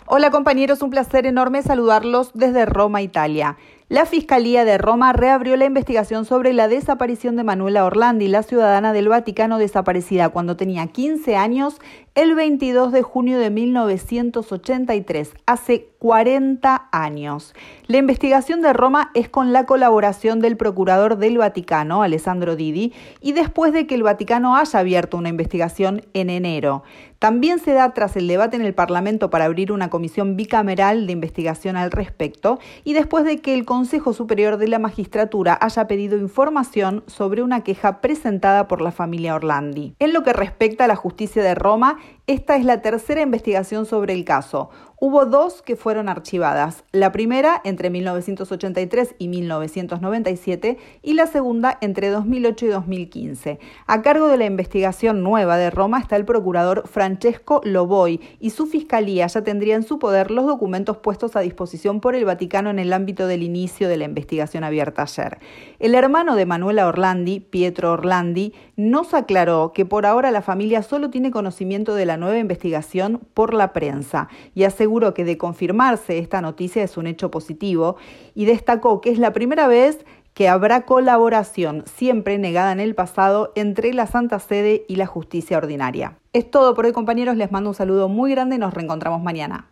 Hola compañeros, un placer enorme saludarlos desde Roma, Italia. La Fiscalía de Roma reabrió la investigación sobre la desaparición de Manuela Orlandi, la ciudadana del Vaticano desaparecida cuando tenía 15 años el 22 de junio de 1983, hace 40 años. La investigación de Roma es con la colaboración del procurador del Vaticano, Alessandro Didi, y después de que el Vaticano haya abierto una investigación en enero. También se da tras el debate en el Parlamento para abrir una comisión bicameral de investigación al respecto y después de que el Consejo Superior de la Magistratura haya pedido información sobre una queja presentada por la familia Orlandi. En lo que respecta a la justicia de Roma, esta es la tercera investigación sobre el caso. Hubo dos que fueron archivadas, la primera entre 1983 y 1997 y la segunda entre 2008 y 2015. A cargo de la investigación nueva de Roma está el procurador Francesco Loboi y su fiscalía ya tendría en su poder los documentos puestos a disposición por el Vaticano en el ámbito del inicio de la investigación abierta ayer. El hermano de Manuela Orlandi, Pietro Orlandi, nos aclaró que por ahora la familia solo tiene conocimiento de la nueva investigación por la prensa y aseguró que de confirmarse esta noticia es un hecho positivo y destacó que es la primera vez que habrá colaboración, siempre negada en el pasado, entre la Santa Sede y la justicia ordinaria. Es todo por hoy, compañeros. Les mando un saludo muy grande y nos reencontramos mañana.